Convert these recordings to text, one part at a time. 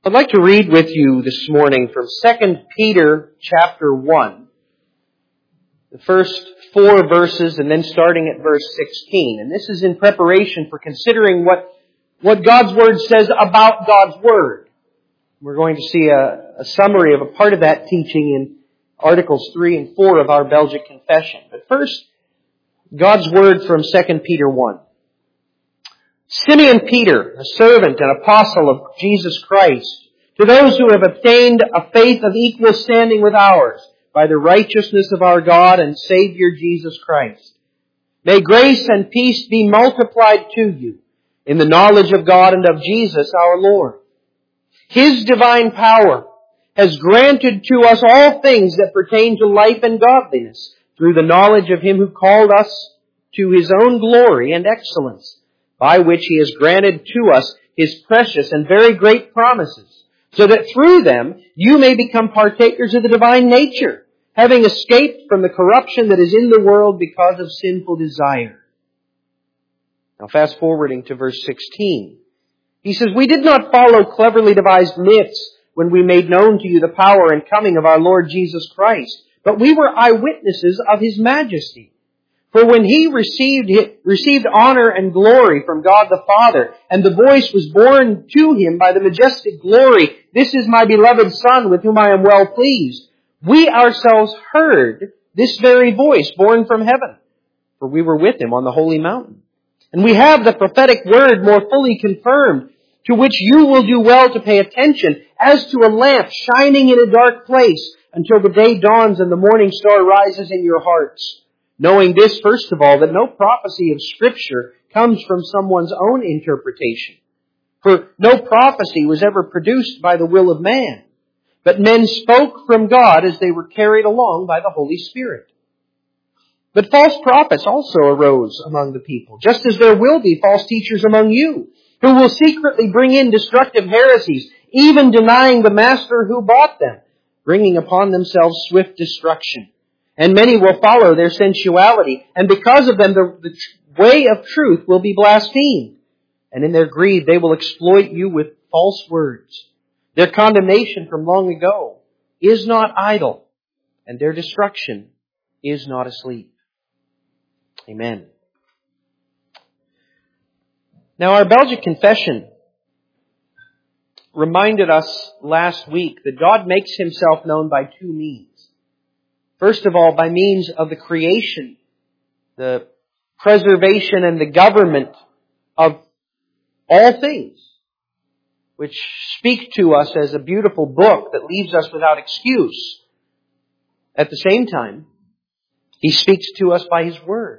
I'd like to read with you this morning from 2 Peter chapter 1, the first 4 verses, and then starting at verse 16. And this is in preparation for considering what God's Word says about God's Word. We're going to see a summary of a part of that teaching in Articles 3 and 4 of our Belgic Confession. But first, God's Word from 2 Peter 1. Simeon Peter, a servant and apostle of Jesus Christ, to those who have obtained a faith of equal standing with ours, by the righteousness of our God and Savior Jesus Christ. May grace and peace be multiplied to you in the knowledge of God and of Jesus our Lord. His divine power has granted to us all things that pertain to life and godliness through the knowledge of Him who called us to His own glory and excellence, by which He has granted to us His precious and very great promises, so that through them you may become partakers of the divine nature, having escaped from the corruption that is in the world because of sinful desire. Now fast forwarding to verse 16. He says, "We did not follow cleverly devised myths when we made known to you the power and coming of our Lord Jesus Christ, but we were eyewitnesses of His majesty. For when He received honor and glory from God the Father, and the voice was borne to Him by the majestic glory, 'This is my beloved Son, with whom I am well pleased,' we ourselves heard this very voice borne from heaven, for we were with Him on the holy mountain. And we have the prophetic word more fully confirmed, to which you will do well to pay attention, as to a lamp shining in a dark place, until the day dawns and the morning star rises in your hearts. Knowing this, first of all, that no prophecy of Scripture comes from someone's own interpretation. For no prophecy was ever produced by the will of man, but men spoke from God as they were carried along by the Holy Spirit. But false prophets also arose among the people, just as there will be false teachers among you, who will secretly bring in destructive heresies, even denying the Master who bought them, bringing upon themselves swift destruction. And many will follow their sensuality, and because of them the way of truth will be blasphemed. And in their greed they will exploit you with false words. Their condemnation from long ago is not idle, and their destruction is not asleep." Amen. Now our Belgic Confession reminded us last week that God makes Himself known by two means. First of all, by means of the creation, the preservation and the government of all things, which speak to us as a beautiful book that leaves us without excuse. At the same time, He speaks to us by His Word,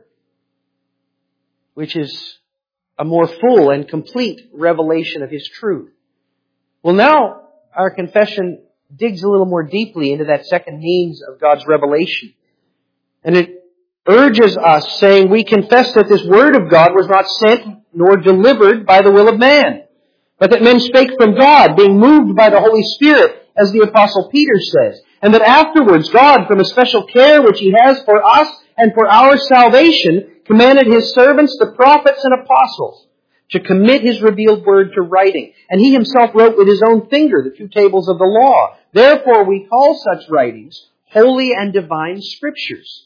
which is a more full and complete revelation of His truth. Well, now our confession digs a little more deeply into that second means of God's revelation. And it urges us, saying, we confess that this Word of God was not sent nor delivered by the will of man, but that men spake from God, being moved by the Holy Spirit, as the Apostle Peter says, and that afterwards God, from a special care which He has for us and for our salvation, commanded His servants, the prophets and apostles, to commit His revealed word to writing. And He Himself wrote with His own finger the 2 tables of the law. Therefore we call such writings holy and divine Scriptures.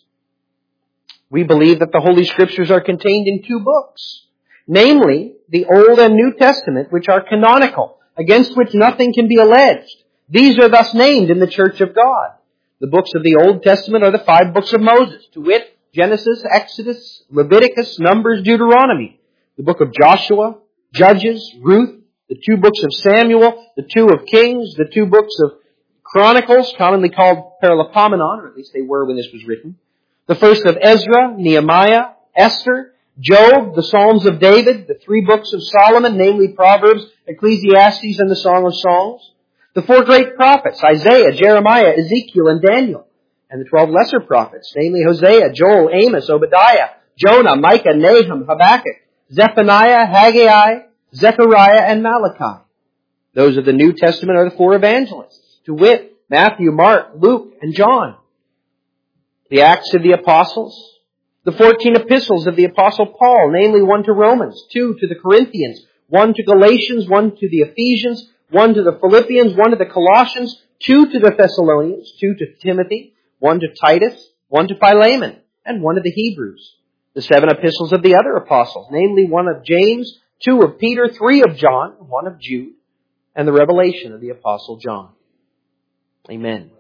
We believe that the Holy Scriptures are contained in 2 books, namely the Old and New Testament, which are canonical, against which nothing can be alleged. These are thus named in the Church of God. The books of the Old Testament are the 5 books of Moses, to wit, Genesis, Exodus, Leviticus, Numbers, Deuteronomy. The book of Joshua, Judges, Ruth, the 2 books of Samuel, the 2 of Kings, the 2 books of Chronicles, commonly called Paralipomenon, or at least they were when this was written. The first of Ezra, Nehemiah, Esther, Job, the Psalms of David, the 3 books of Solomon, namely Proverbs, Ecclesiastes, and the Song of Songs. The 4 great prophets, Isaiah, Jeremiah, Ezekiel, and Daniel. And the 12 lesser prophets, namely Hosea, Joel, Amos, Obadiah, Jonah, Micah, Nahum, Habakkuk, Zephaniah, Haggai, Zechariah, and Malachi. Those of the New Testament are the 4 evangelists, to wit, Matthew, Mark, Luke, and John. The Acts of the Apostles, the 14 epistles of the Apostle Paul, namely 1 to Romans, 2 to the Corinthians, 1 to Galatians, 1 to the Ephesians, 1 to the Philippians, 1 to the Colossians, 2 to the Thessalonians, 2 to Timothy, 1 to Titus, 1 to Philemon, and 1 to the Hebrews. The 7 epistles of the other apostles, namely 1 of James, 2 of Peter, 3 of John, 1 of Jude, and the revelation of the Apostle John. Amen.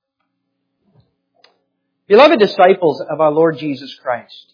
Beloved disciples of our Lord Jesus Christ,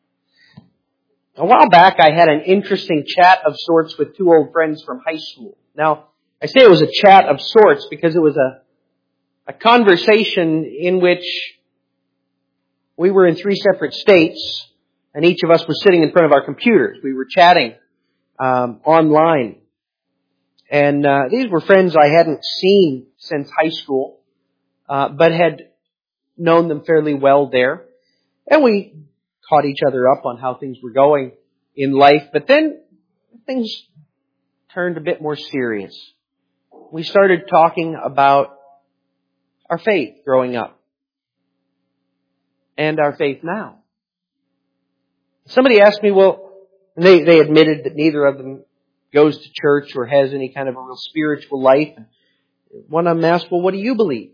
a while back I had an interesting chat of sorts with 2 old friends from high school. Now, I say it was a chat of sorts because it was a conversation in which we were in 3 separate states, and each of us was sitting in front of our computers. We were chatting online. And these were friends I hadn't seen since high school, but had known them fairly well there. And we caught each other up on how things were going in life. But then things turned a bit more serious. We started talking about our faith growing up and our faith now. Somebody asked me, well, they admitted that neither of them goes to church or has any kind of a real spiritual life. And one of them asked, well, what do you believe?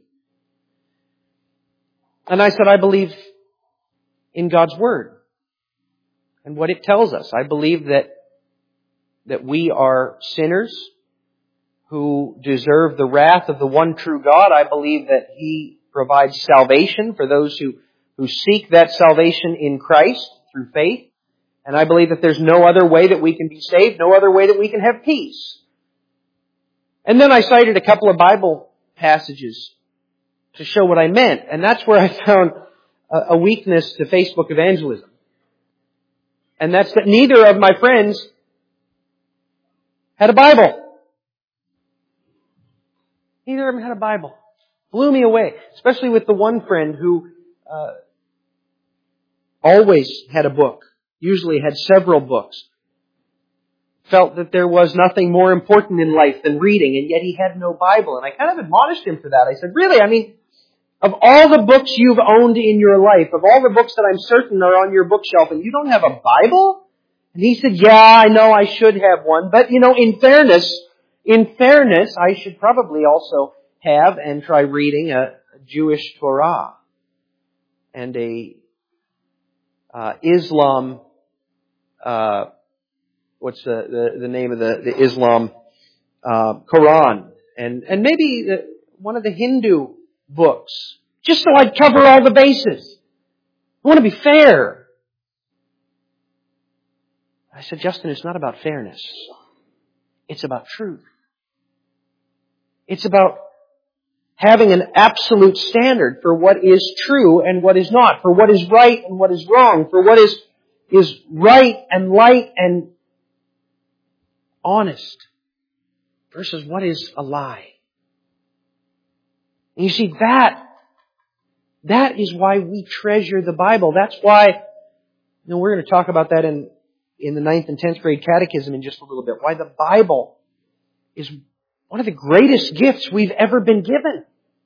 And I said, I believe in God's Word and what it tells us. I believe that we are sinners who deserve the wrath of the one true God. I believe that He provides salvation for those who seek that salvation in Christ through faith. And I believe that there's no other way that we can be saved, no other way that we can have peace. And then I cited a couple of Bible passages to show what I meant. And that's where I found a weakness to Facebook evangelism. And that's that neither of my friends had a Bible. Neither of them had a Bible. Blew me away. Especially with the one friend who always had a book. Usually had several books. Felt that there was nothing more important in life than reading, and yet he had no Bible. And I kind of admonished him for that. I said, really, of all the books you've owned in your life, of all the books that I'm certain are on your bookshelf, and you don't have a Bible? And he said, yeah, I know I should have one. But, in fairness, I should probably also have and try reading a Jewish Torah and a Islam, what's the name of the Islam Quran, and maybe one of the Hindu books, just so I'd cover all the bases. I want to be fair. I said, Justin, it's not about fairness. It's about truth. It's about having an absolute standard for what is true and what is not, for what is right and what is wrong, for what is right and light and honest versus what is a lie. And you see, that is why we treasure the Bible. That's why, we're going to talk about that in the 9th and 10th grade catechism in just a little bit. Why the Bible is one of the greatest gifts we've ever been given.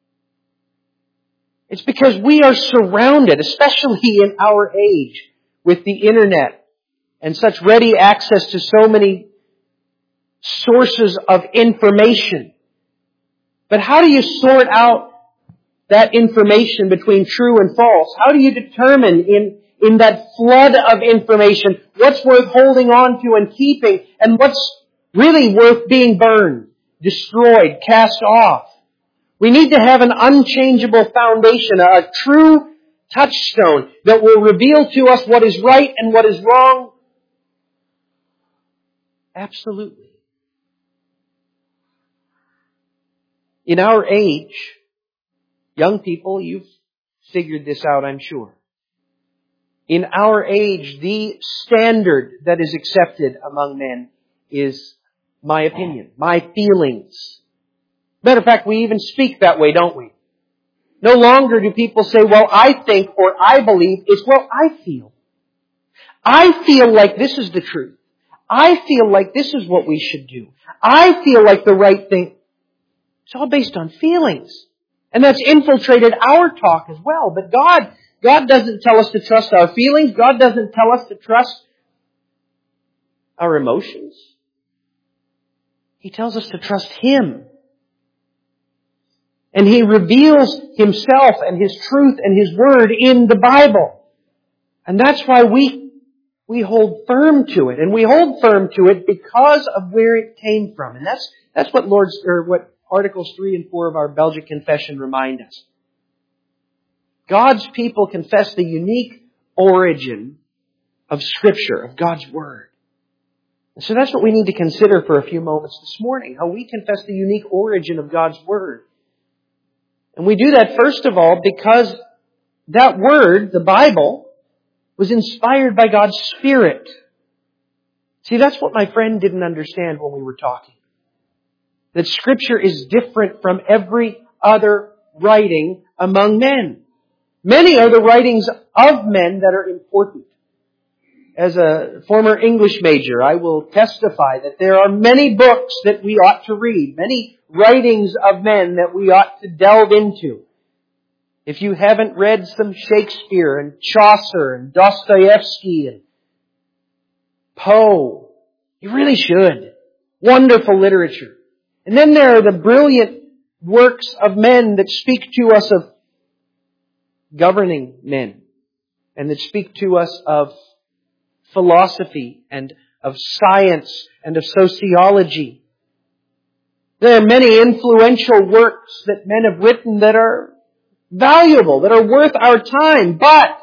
It's because we are surrounded, especially in our age, with the internet and such ready access to so many sources of information. But how do you sort out that information between true and false? How do you determine in that flood of information what's worth holding on to and keeping and what's really worth being burned, destroyed, cast off? We need to have an unchangeable foundation, a true touchstone that will reveal to us what is right and what is wrong. Absolutely. In our age, young people, you've figured this out, I'm sure. In our age, the standard that is accepted among men is my opinion, my feelings. Matter of fact, we even speak that way, don't we? No longer do people say, well, I think or I believe. It's, well, I feel. I feel like this is the truth. I feel like this is what we should do. I feel like the right thing. It's all based on feelings. And that's infiltrated our talk as well. But God doesn't tell us to trust our feelings. God doesn't tell us to trust our emotions. He tells us to trust Him. And He reveals Himself and His truth and His Word in the Bible. And that's why we hold firm to it. And we hold firm to it because of where it came from. And that's what what Articles 3 and 4 of our Belgic Confession remind us. God's people confess the unique origin of Scripture, of God's Word. And so that's what we need to consider for a few moments this morning, how we confess the unique origin of God's Word. And we do that, first of all, because that Word, the Bible, was inspired by God's Spirit. See, that's what my friend didn't understand when we were talking. That Scripture is different from every other writing among men. Many are the writings of men that are important. As a former English major, I will testify that there are many books that we ought to read, many writings of men that we ought to delve into. If you haven't read some Shakespeare and Chaucer and Dostoevsky and Poe, you really should. Wonderful literature. And then there are the brilliant works of men that speak to us of governing men, and that speak to us of philosophy and of science and of sociology. There are many influential works that men have written that are valuable, that are worth our time, but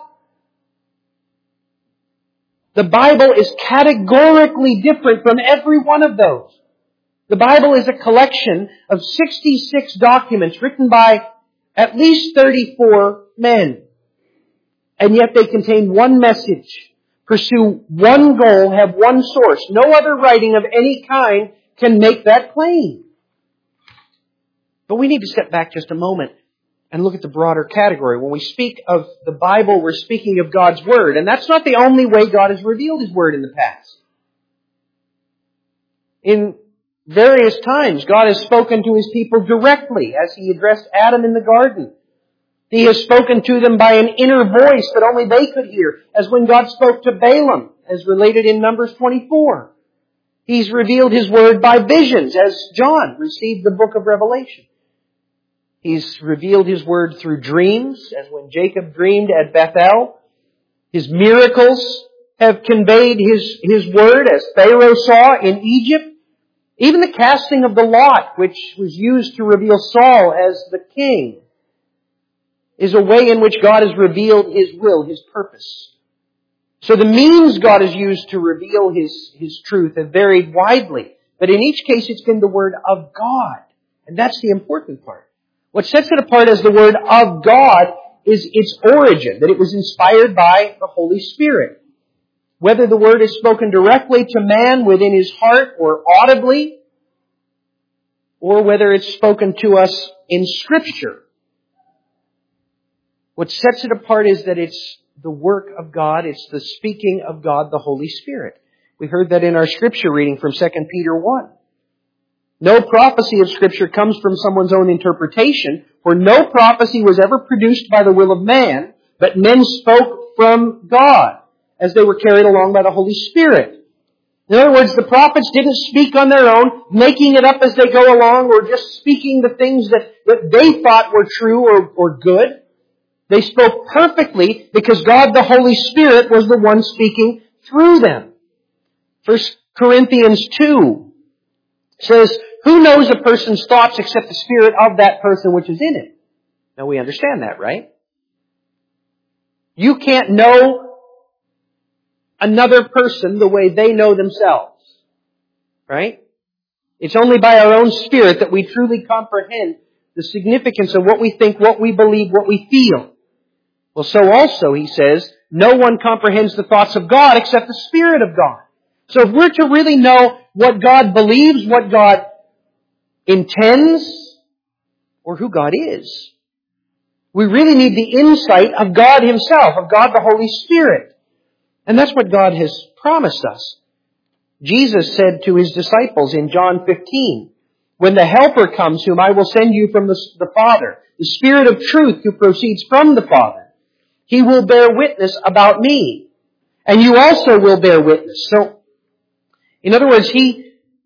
the Bible is categorically different from every one of those. The Bible is a collection of 66 documents written by at least 34 men. And yet they contain one message, pursue one goal, have one source. No other writing of any kind can make that claim. But we need to step back just a moment and look at the broader category. When we speak of the Bible, we're speaking of God's Word. And that's not the only way God has revealed His Word in the past. In various times, God has spoken to His people directly as He addressed Adam in the garden. He has spoken to them by an inner voice that only they could hear, as when God spoke to Balaam, as related in Numbers 24. He's revealed His Word by visions, as John received the book of Revelation. He's revealed His Word through dreams, as when Jacob dreamed at Bethel. His miracles have conveyed His Word, as Pharaoh saw in Egypt. Even the casting of the lot, which was used to reveal Saul as the king, is a way in which God has revealed His will, His purpose. So the means God has used to reveal His truth have varied widely. But in each case, it's been the Word of God. And that's the important part. What sets it apart as the Word of God is its origin, that it was inspired by the Holy Spirit. Whether the Word is spoken directly to man within his heart or audibly, or whether it's spoken to us in Scripture. What sets it apart is that it's the work of God, it's the speaking of God, the Holy Spirit. We heard that in our Scripture reading from 2 Peter 1. No prophecy of Scripture comes from someone's own interpretation, for no prophecy was ever produced by the will of man, but men spoke from God, as they were carried along by the Holy Spirit. In other words, the prophets didn't speak on their own, making it up as they go along, or just speaking the things that they thought were true or good. They spoke perfectly because God, the Holy Spirit, was the one speaking through them. 1 Corinthians 2 says, "Who knows a person's thoughts except the spirit of that person which is in him?" Now we understand that, right? You can't know another person the way they know themselves. Right? It's only by our own spirit that we truly comprehend the significance of what we think, what we believe, what we feel. Well, so also, he says, no one comprehends the thoughts of God except the Spirit of God. So if we're to really know what God believes, what God intends, or who God is, we really need the insight of God Himself, of God the Holy Spirit. And that's what God has promised us. Jesus said to His disciples in John 15, "When the Helper comes, whom I will send you from the Father, the Spirit of truth who proceeds from the Father, He will bear witness about me. And you also will bear witness." So, in other words, He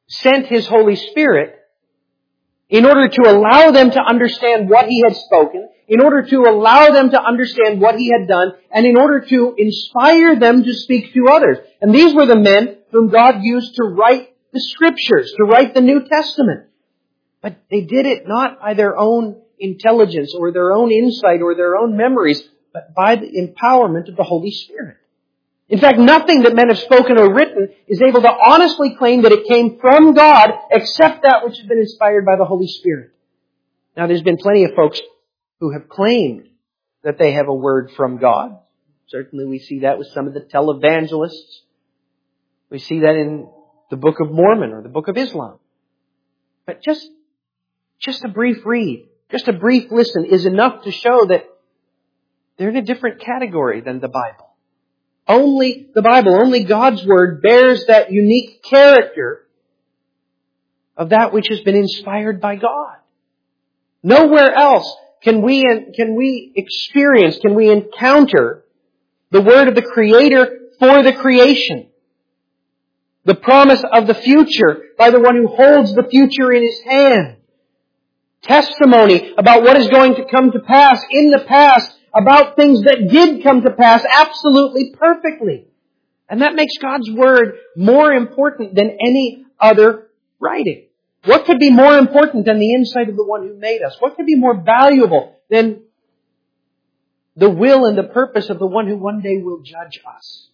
sent His Holy Spirit in order to allow them to understand what He had spoken, in order to allow them to understand what He had done, and in order to inspire them to speak to others. And these were the men whom God used to write the Scriptures, to write the New Testament. But they did it not by their own intelligence or their own insight or their own memories, but by the empowerment of the Holy Spirit. In fact, nothing that men have spoken or written is able to honestly claim that it came from God except that which has been inspired by the Holy Spirit. Now, there's been plenty of folks who have claimed that they have a word from God. Certainly we see that with some of the televangelists. We see that in the Book of Mormon or the Book of Islam. But just a brief read, just a brief listen is enough to show that they're in a different category than the Bible. Only the Bible, only God's Word bears that unique character of that which has been inspired by God. Nowhere else can we experience, can we encounter the Word of the Creator for the creation. The promise of the future by the one who holds the future in His hand. Testimony about what is going to come to pass in the past, about things that did come to pass absolutely perfectly. And that makes God's Word more important than any other writing. What could be more important than the insight of the one who made us? What could be more valuable than the will and the purpose of the one who one day will judge us?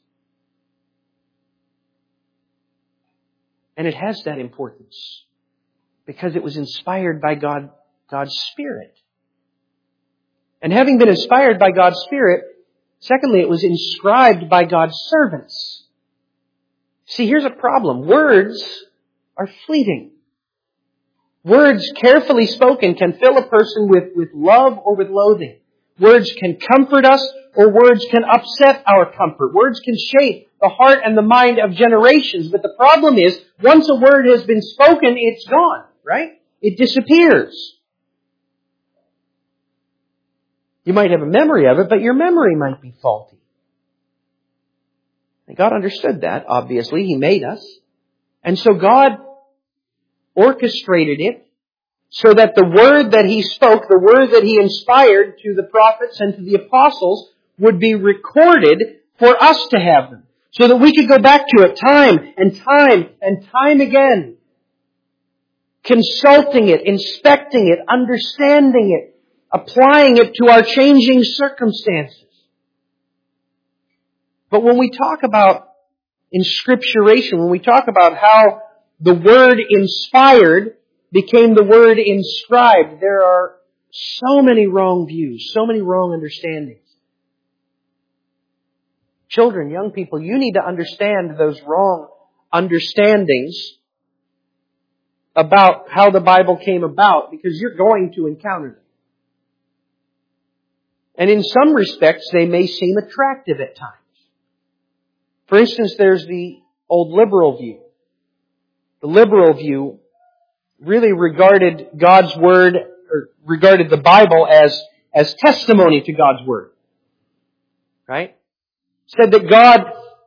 And it has that importance because it was inspired by God's Spirit. And having been inspired by God's Spirit, secondly, it was inscribed by God's servants. See, here's a problem. Words are fleeting. Words carefully spoken can fill a person with love or with loathing. Words can comfort us or words can upset our comfort. Words can shape the heart and the mind of generations. But the problem is, once a word has been spoken, it's gone, right? It disappears. You might have a memory of it, but your memory might be faulty. And God understood that, obviously. He made us. And so God orchestrated it so that the word that He spoke, the word that He inspired to the prophets and to the apostles would be recorded for us to have them. So that we could go back to it time and time and time again. Consulting it, inspecting it, understanding it, applying it to our changing circumstances. But when we talk about inscripturation, when we talk about how the word inspired became the word inscribed, there are so many wrong views, so many wrong understandings. Children, young people, you need to understand those wrong understandings about how the Bible came about, because you're going to encounter them. And in some respects, they may seem attractive at times. For instance, there's the old liberal view. The liberal view really regarded God's Word, or regarded the Bible as testimony to God's Word. Right? Said that God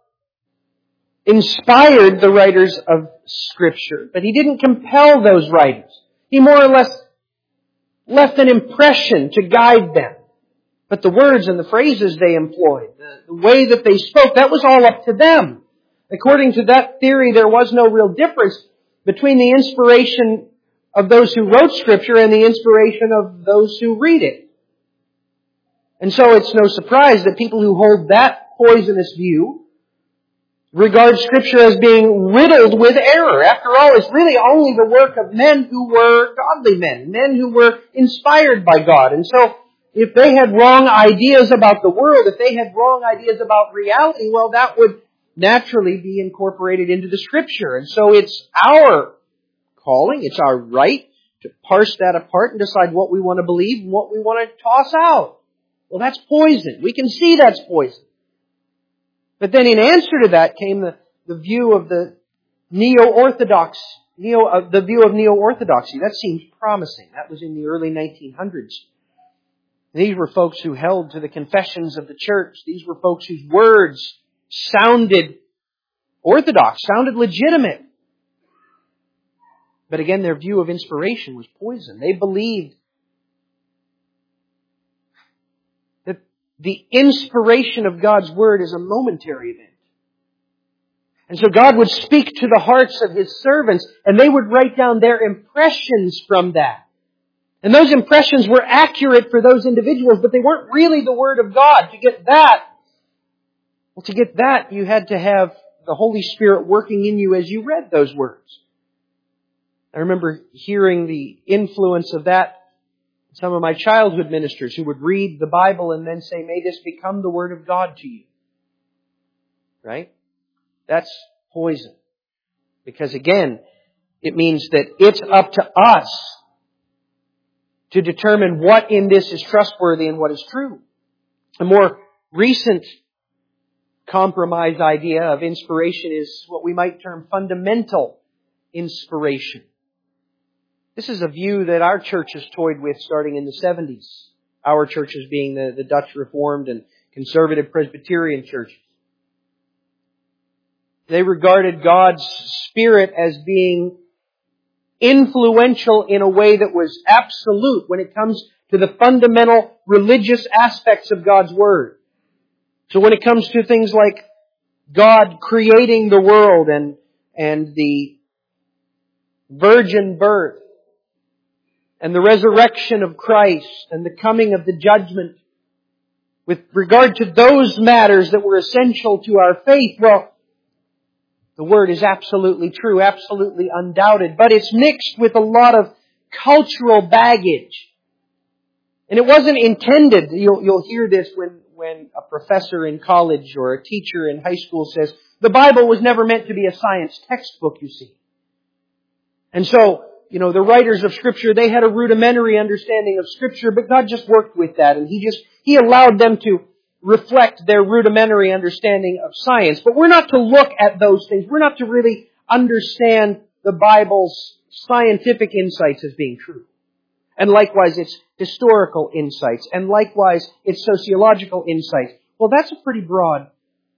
inspired the writers of Scripture, but He didn't compel those writers. He more or less left an impression to guide them. But the words and the phrases they employed, the way that they spoke, that was all up to them. According to that theory, there was no real difference between the inspiration of those who wrote Scripture and the inspiration of those who read it. And so it's no surprise that people who hold that poisonous view regard Scripture as being riddled with error. After all, it's really only the work of men who were godly men who were inspired by God. And so, if they had wrong ideas about the world, if they had wrong ideas about reality, well, that would naturally be incorporated into the Scripture. And so it's our calling, it's our right to parse that apart and decide what we want to believe and what we want to toss out. Well, that's poison. We can see that's poison. But then in answer to that came the view of the neo-orthodox, the view of neo-orthodoxy. That seems promising. That was in the early 1900s. These were folks who held to the confessions of the church. These were folks whose words sounded orthodox, sounded legitimate. But again, their view of inspiration was poison. They believed that the inspiration of God's Word is a momentary event. And so God would speak to the hearts of His servants, and they would write down their impressions from that. And those impressions were accurate for those individuals, but they weren't really the Word of God. To get that, you had to have the Holy Spirit working in you as you read those words. I remember hearing the influence of that in some of my childhood ministers who would read the Bible and then say, "May this become the Word of God to you." Right? That's poison. Because again, it means that it's up to us to determine what in this is trustworthy and what is true. A more recent compromised idea of inspiration is what we might term fundamental inspiration. This is a view that our church has toyed with starting in the 70s. Our churches being the Dutch Reformed and Conservative Presbyterian churches. They regarded God's Spirit as being influential in a way that was absolute when it comes to the fundamental religious aspects of God's Word. So when it comes to things like God creating the world and the virgin birth and the resurrection of Christ and the coming of the judgment, with regard to those matters that were essential to our faith, well, the Word is absolutely true, absolutely undoubted, but it's mixed with a lot of cultural baggage. And it wasn't intended, you'll hear this when a professor in college or a teacher in high school says, the Bible was never meant to be a science textbook, you see. And so, the writers of Scripture, they had a rudimentary understanding of Scripture, but God just worked with that, and He allowed them to reflect their rudimentary understanding of science. But we're not to look at those things. We're not to really understand the Bible's scientific insights as being true. And likewise, its historical insights. And likewise, its sociological insights. Well, that's a pretty broad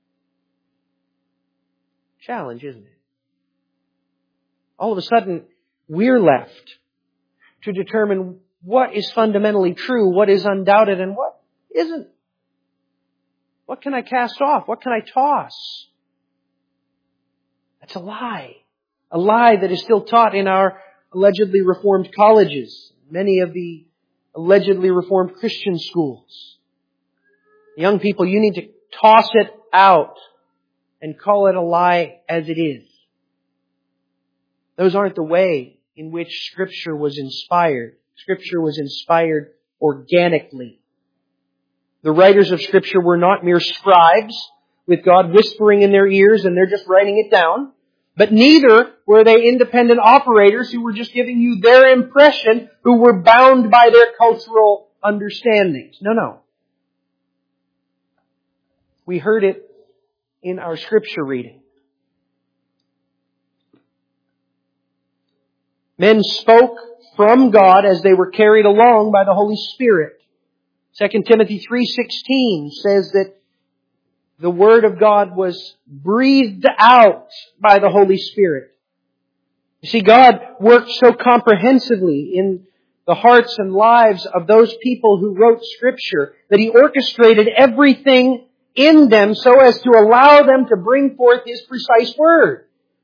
challenge, isn't it? All of a sudden, we're left to determine what is fundamentally true, what is undoubted, and what isn't. What can I cast off? What can I toss? That's a lie. A lie that is still taught in our allegedly Reformed colleges, many of the allegedly Reformed Christian schools. Young people, you need to toss it out and call it a lie as it is. Those aren't the way in which Scripture was inspired. Scripture was inspired organically. The writers of Scripture were not mere scribes with God whispering in their ears and they're just writing it down. But neither were they independent operators who were just giving you their impression, who were bound by their cultural understandings. No. We heard it in our Scripture reading. Men spoke from God as they were carried along by the Holy Spirit. 2 Timothy 3:16 says that the Word of God was breathed out by the Holy Spirit. You see, God worked so comprehensively in the hearts and lives of those people who wrote Scripture that He orchestrated everything in them so as to allow them to bring forth His precise Word.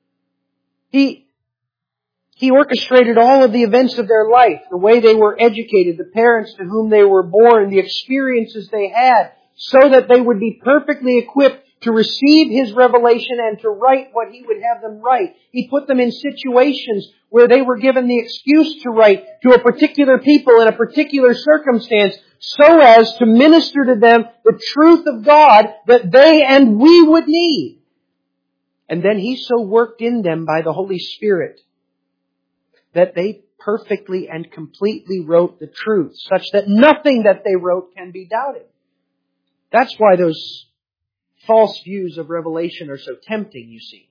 He orchestrated all of the events of their life, the way they were educated, the parents to whom they were born, the experiences they had, so that they would be perfectly equipped to receive His revelation and to write what He would have them write. He put them in situations where they were given the excuse to write to a particular people in a particular circumstance so as to minister to them the truth of God that they and we would need. And then He so worked in them by the Holy Spirit that they perfectly and completely wrote the truth, such that nothing that they wrote can be doubted. That's why those false views of Revelation are so tempting, you see.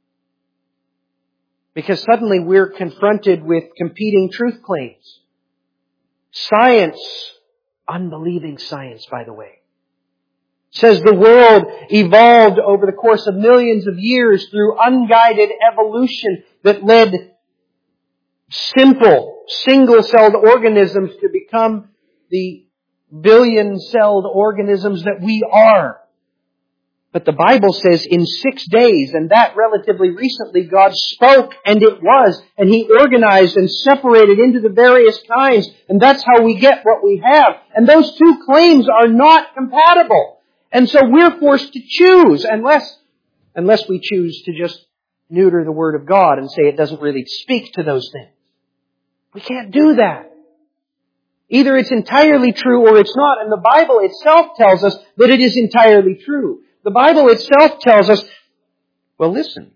Because suddenly we're confronted with competing truth claims. Science, unbelieving science, by the way, says the world evolved over the course of millions of years through unguided evolution that led simple, single-celled organisms to become the billion-celled organisms that we are. But the Bible says in 6 days, and that relatively recently, God spoke and it was, and He organized and separated into the various kinds, and that's how we get what we have. And those two claims are not compatible. And so we're forced to choose, unless we choose to just neuter the Word of God and say it doesn't really speak to those things. We can't do that. Either it's entirely true or it's not, and the Bible itself tells us that it is entirely true. The Bible itself tells us, well, listen.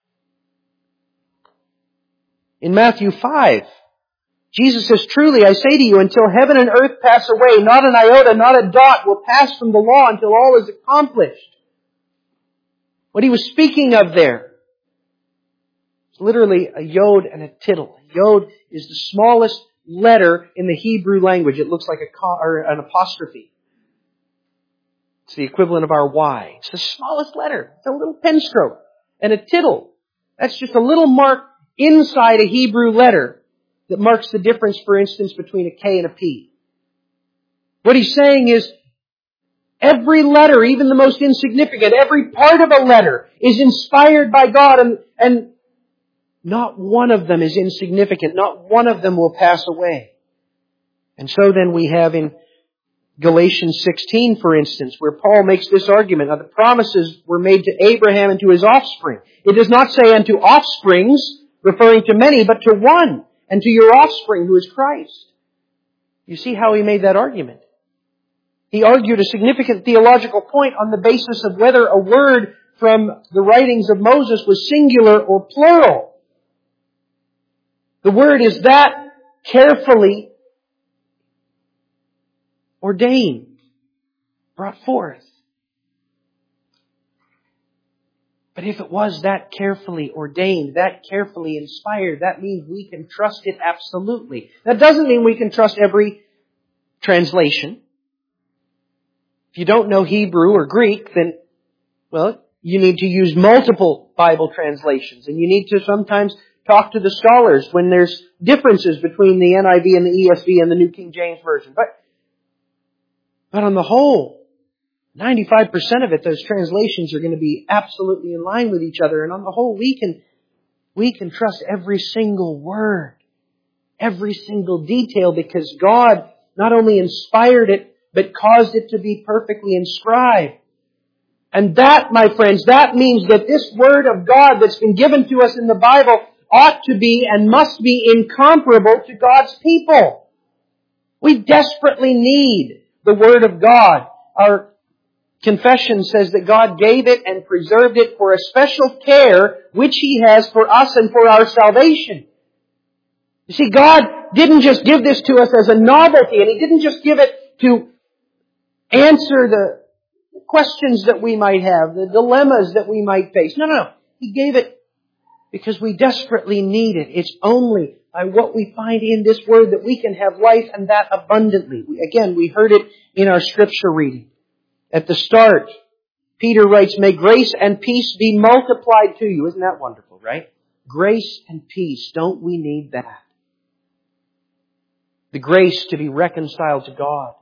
In Matthew 5, Jesus says, "Truly I say to you, until heaven and earth pass away, not an iota, not a dot will pass from the law until all is accomplished." What He was speaking of there is literally a yod and a tittle. A yod is the smallest letter in the Hebrew language. It looks like an apostrophe. It's the equivalent of our Y. It's the smallest letter. It's a little pen stroke. And a tittle, that's just a little mark inside a Hebrew letter that marks the difference, for instance, between a K and a P. What He's saying is, every letter, even the most insignificant, every part of a letter is inspired by God, and not one of them is insignificant. Not one of them will pass away. And so then we have in Galatians 16, for instance, where Paul makes this argument. Now, the promises were made to Abraham and to his offspring. It does not say unto offsprings, referring to many, but to one, and to your offspring, who is Christ. You see how he made that argument? He argued a significant theological point on the basis of whether a word from the writings of Moses was singular or plural. The word is that carefully ordained, brought forth. But if it was that carefully ordained, that carefully inspired, that means we can trust it absolutely. That doesn't mean we can trust every translation. If you don't know Hebrew or Greek, then, well, you need to use multiple Bible translations. And you need to sometimes talk to the scholars when there's differences between the NIV and the ESV and the New King James Version. But on the whole, 95% of it, those translations are going to be absolutely in line with each other. And on the whole, we can trust every single word, every single detail, because God not only inspired it, but caused it to be perfectly inscribed. And that, my friends, that means that this Word of God that's been given to us in the Bible ought to be and must be incomparable to God's people. We desperately need the Word of God. Our confession says that God gave it and preserved it for a special care which He has for us and for our salvation. You see, God didn't just give this to us as a novelty, and He didn't just give it to answer the questions that we might have, the dilemmas that we might face. No. He gave it because we desperately need it. It's only by what we find in this Word that we can have life, and that abundantly. Again, we heard it in our scripture reading. At the start, Peter writes, "May grace and peace be multiplied to you." Isn't that wonderful, right? Grace and peace. Don't we need that? The grace to be reconciled to God.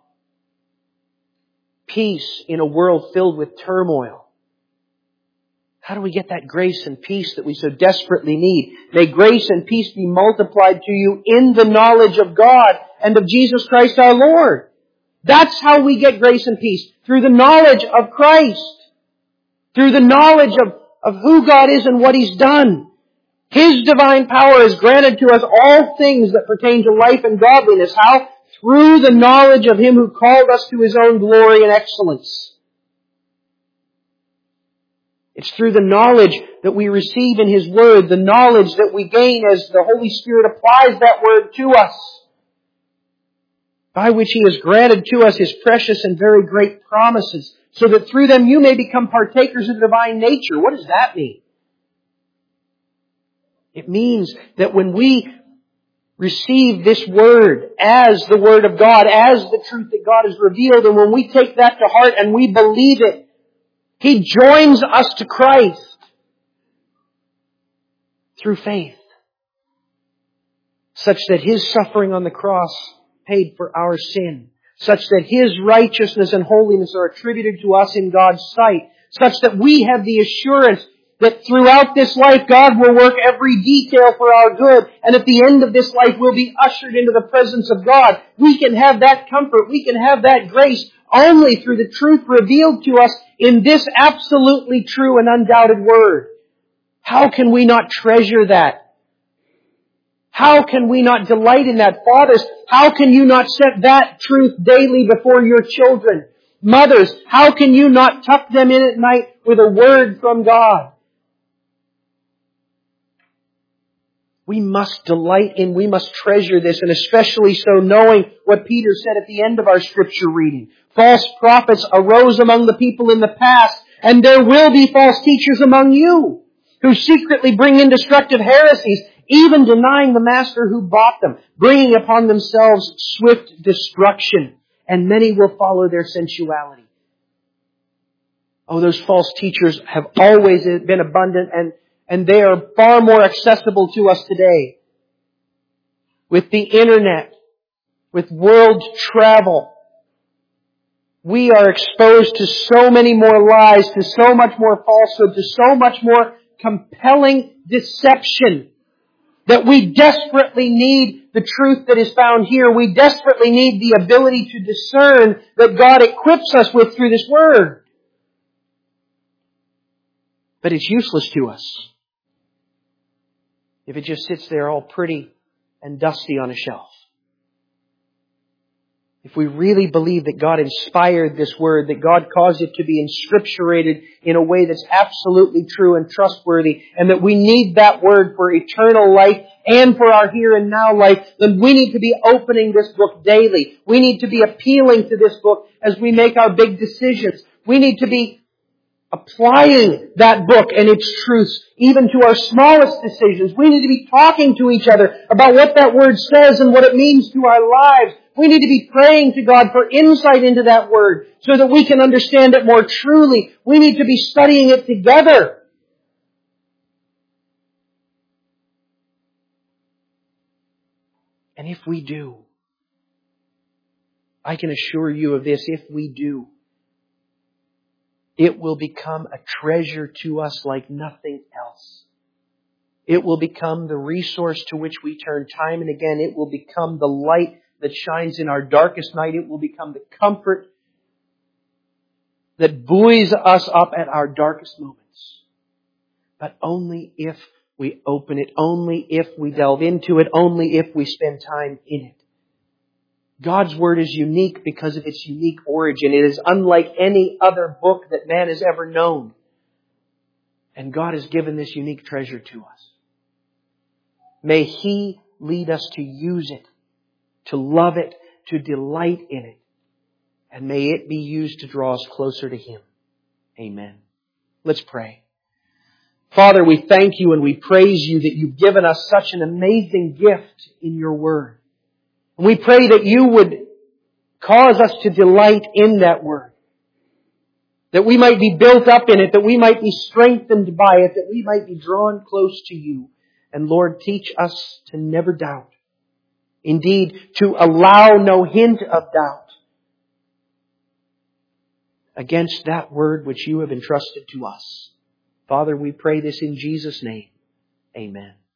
Peace in a world filled with turmoil. How do we get that grace and peace that we so desperately need? May grace and peace be multiplied to you in the knowledge of God and of Jesus Christ our Lord. That's how we get grace and peace. Through the knowledge of Christ. Through the knowledge of who God is and what He's done. His divine power has granted to us all things that pertain to life and godliness. How? Through the knowledge of Him who called us to His own glory and excellence. It's through the knowledge that we receive in His Word, the knowledge that we gain as the Holy Spirit applies that Word to us, by which He has granted to us His precious and very great promises, so that through them you may become partakers of the divine nature. What does that mean? It means that when we receive this Word as the Word of God, as the truth that God has revealed, and when we take that to heart and we believe it, He joins us to Christ through faith. such that His suffering on the cross paid for our sin, such that His righteousness and holiness are attributed to us in God's sight, such that we have the assurance that throughout this life God will work every detail for our good, and at the end of this life we'll be ushered into the presence of God. We can have that comfort, we can have that grace only through the truth revealed to us in this absolutely true and undoubted Word. How can we not treasure that? How can we not delight in that? Fathers, how can you not set that truth daily before your children? Mothers, how can you not tuck them in at night with a word from God? We must delight in, we must treasure this, and especially so knowing what Peter said at the end of our scripture reading. False prophets arose among the people in the past, and there will be false teachers among you, who secretly bring in destructive heresies, even denying the master who bought them, bringing upon themselves swift destruction, and many will follow their sensuality. Oh, those false teachers have always been abundant, and they are far more accessible to us today. With the internet, with world travel, we are exposed to so many more lies, to so much more falsehood, to so much more compelling deception, that we desperately need the truth that is found here. We desperately need the ability to discern that God equips us with through this Word. But it's useless to us if it just sits there all pretty and dusty on a shelf. If we really believe that God inspired this Word, that God caused it to be inscripturated in a way that's absolutely true and trustworthy, and that we need that Word for eternal life and for our here and now life, then we need to be opening this book daily. We need to be appealing to this book as we make our big decisions. We need to be applying that book and its truths even to our smallest decisions. We need to be talking to each other about what that Word says and what it means to our lives. We need to be praying to God for insight into that Word so that we can understand it more truly. We need to be studying it together. And if we do, I can assure you of this, if we do, it will become a treasure to us like nothing else. It will become the resource to which we turn time and again. It will become the light that shines in our darkest night. It will become the comfort that buoys us up at our darkest moments. But only if we open it, only if we delve into it, only if we spend time in it. God's Word is unique because of its unique origin. It is unlike any other book that man has ever known. And God has given this unique treasure to us. May He lead us to use it, to love it, to delight in it. And may it be used to draw us closer to Him. Amen. Let's pray. Father, we thank You and we praise You that You've given us such an amazing gift in Your Word. And we pray that You would cause us to delight in that Word. That we might be built up in it, that we might be strengthened by it, that we might be drawn close to You. And Lord, teach us to never doubt. Indeed, to allow no hint of doubt against that Word which You have entrusted to us. Father, we pray this in Jesus' name. Amen.